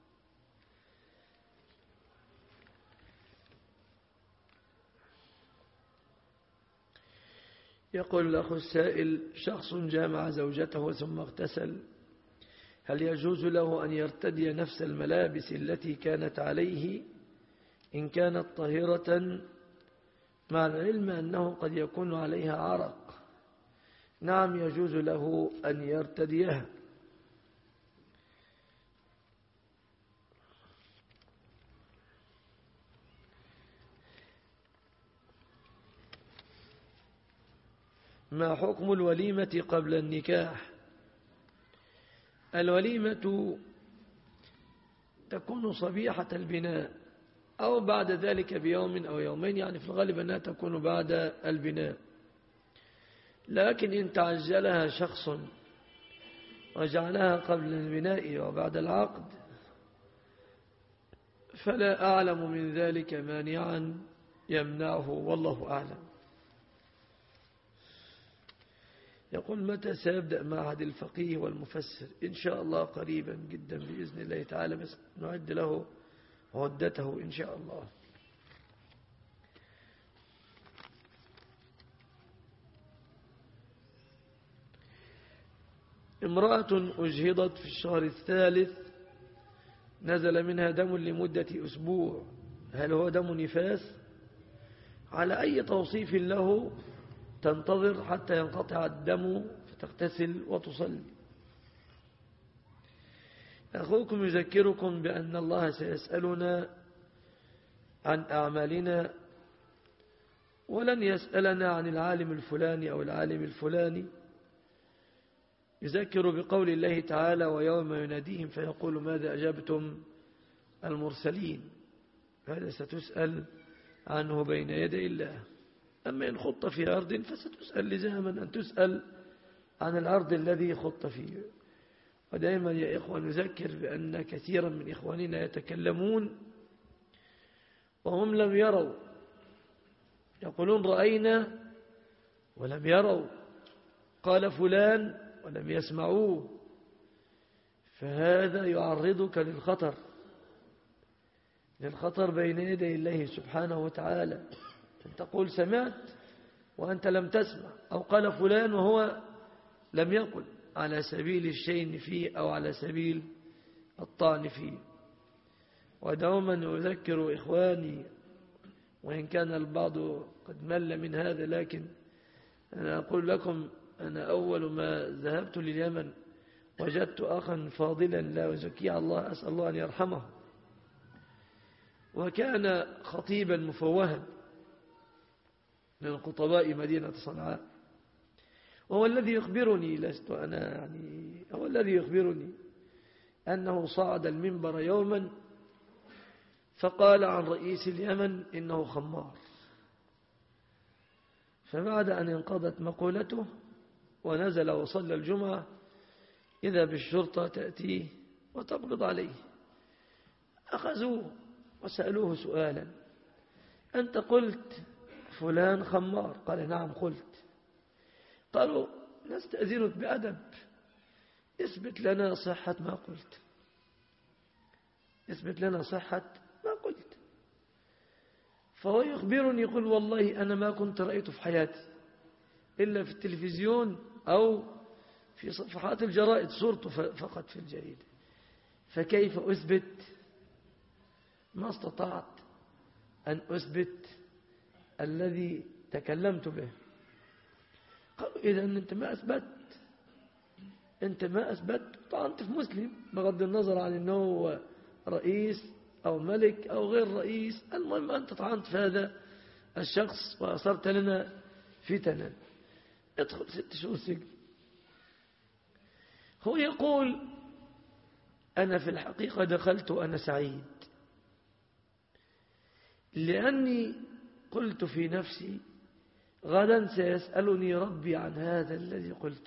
يقول الأخ السائل: شخص جامع زوجته ثم اغتسل، هل يجوز له أن يرتدي نفس الملابس التي كانت عليه إن كانت طاهرة، مع العلم أنه قد يكون عليها عرق؟ نعم، يجوز له أن يرتديها. ما حكم الوليمة قبل النكاح؟ الوليمة تكون صبيحة البناء أو بعد ذلك بيوم أو يومين، يعني في الغالب أنها تكون بعد البناء، لكن إن تعجلها شخص وجعلها قبل البناء وبعد العقد فلا أعلم من ذلك مانعا يمنعه، والله أعلم. يقول: متى سيبدأ معهد الفقيه والمفسر؟ إن شاء الله قريبا جدا بإذن الله تعالى، بس نعد له عدته إن شاء الله. امرأة أجهضت في الشهر الثالث نزل منها دم لمدة أسبوع، هل هو دم نفاس؟ على أي توصيف له تنتظر حتى ينقطع الدم فتغتسل وتصلي. أخوكم يذكركم بأن الله سيسألنا عن أعمالنا ولن يسألنا عن العالم الفلاني أو العالم الفلاني. يذكر بقول الله تعالى: ويوم يناديهم فيقول ماذا أجبتم المرسلين. هذا ستسأل عنه بين يدي الله. أما إن خط في أرض فستسأل لزاما أن تسأل عن الأرض الذي خط فيه. ودائما يا إخوان نذكر بأن كثيرا من إخواننا يتكلمون وهم لم يروا، يقولون رأينا ولم يروا، قال فلان ولم يسمعوه، فهذا يعرضك للخطر للخطر بين يدي الله سبحانه وتعالى. أن تقول سمعت وأنت لم تسمع، أو قال فلان وهو لم يقل، على سبيل الشين فيه أو على سبيل الطعن فيه. ودوما أذكر إخواني وإن كان البعض قد مل من هذا، لكن أنا أقول لكم أنا أول ما ذهبت لليمن وجدت أخا فاضلا لا أزكيه الله، أسأل الله أن يرحمه، وكان خطيبا مفوها من خطباء مدينة صنعاء، وهو الذي يخبرني، لست أنا يعني، هو الذي يخبرني أنه صعد المنبر يوما فقال عن رئيس اليمن إنه خمار، فبعد أن انقضت مقولته ونزل وصلى الجمعة إذا بالشرطة تأتيه وتقبض عليه. أخذوه وسألوه سؤالا: أنت قلت فلان خمار؟ قال: نعم قلت. قالوا: نستأذنك بأدب، اثبت لنا صحة ما قلت، اثبت لنا صحة ما قلت. فهو يخبرني يقول: والله أنا ما كنت رأيته في حياتي إلا في التلفزيون أو في صفحات الجرائد، صورته فقط في الجريدة. فكيف أثبت؟ ما استطعت أن أثبت الذي تكلمت به. قالوا: إذا أنت ما أثبت، أنت ما أثبت طعنت في مسلم، بغض النظر عن أنه هو رئيس أو ملك أو غير رئيس، المهم أنت طعنت في هذا الشخص وأصرت لنا فتنا، ادخل ست شهور سجن. هو يقول: أنا في الحقيقة دخلت وأنا سعيد، لأني قلت في نفسي غدا سيسألني ربي عن هذا الذي قلته،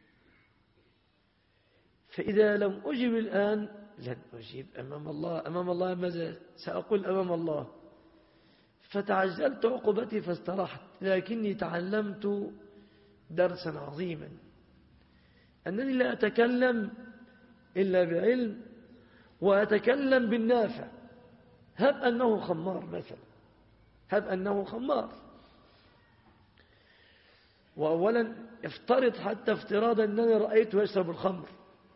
فإذا لم أجب الآن لن أجيب أمام الله. أمام الله ماذا سأقول أمام الله؟ فتعجلت عقوبتي فاسترحت، لكني تعلمت درسا عظيما، أنني لا أتكلم إلا بعلم وأتكلم بالنافع. هب أنه خمار مثلا، هب أنه خمار، وأولا افترض حتى افتراضا أنني رأيته يشرب الخمر،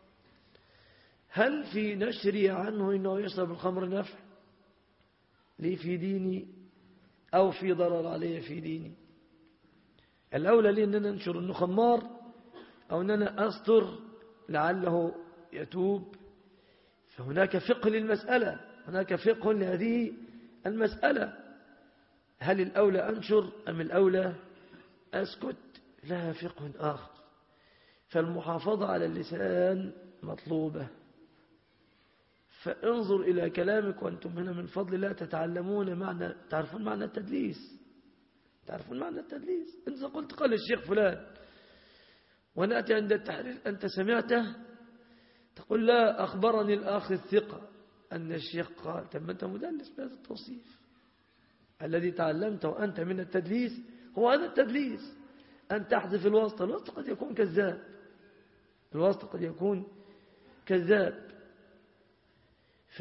هل في نشري عنه أنه يشرب الخمر نفع لي في ديني أو في ضرر علي في ديني؟ الأولى لي أننا ننشر أنه خمار أو أننا أستر لعله يتوب. فهناك فقه للمسألة، هناك فقه لهذه المسألة. هل الأولى أنشر أم الأولى أسكت؟ لها فقه آخر. فالمحافظة على اللسان مطلوبة. فانظر إلى كلامك وأنتم هنا من فضل الله تتعلمون معنى، تعرفون معنى التدليس، تعرفون معنى التدليس. أنت قلت قال الشيخ فلان ونأتي عند التحرير أنت سمعته، تقول: لا، أخبرني الآخر الثقة أن الشيخ قال. تم أنت مدلس بهذا التوصيف. الذي تعلمته أنت من التدليس هو هذا التدليس، أن تحذف الواسطة. الواسطة قد يكون كذاب، الواسطة قد يكون كذاب. ف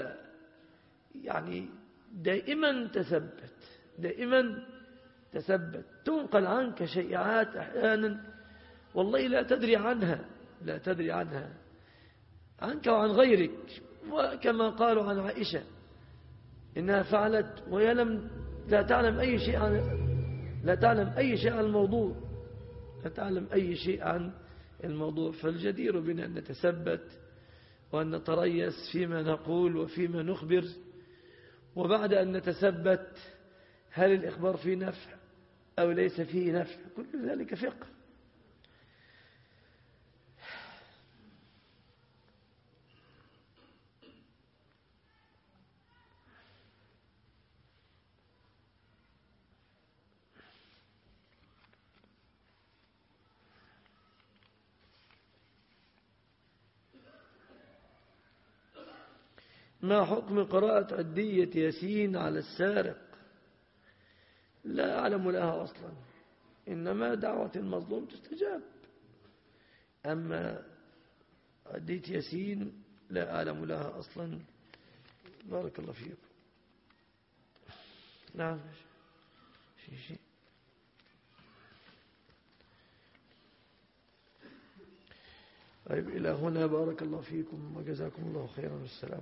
يعني دائما تثبت، دائما تثبت. تنقل عنك شيئات أحيانا والله لا تدري عنها، لا تدري عنها عنك وعن غيرك. وكما قالوا عن عائشة إنها فعلت وهي لم لا تعلم أي شيء عن لا تعلم أي شيء عن الموضوع، لا تعلم أي شيء عن الموضوع. فالجدير بنا أن نتثبت وأن نتريث فيما نقول وفيما نخبر. وبعد أن نتثبت هل الإخبار فيه نفع أو ليس فيه نفع، كل ذلك فقه. ما حكم قراءة عدية ياسين على السارق؟ لا أعلم لها أصلا، إنما دعوة المظلوم تستجاب. أما عدية ياسين لا أعلم لها أصلا. بارك الله فيكم. نعم شيء شيء. طيب إلى هنا، بارك الله فيكم وجزاكم الله خيرا والسلام.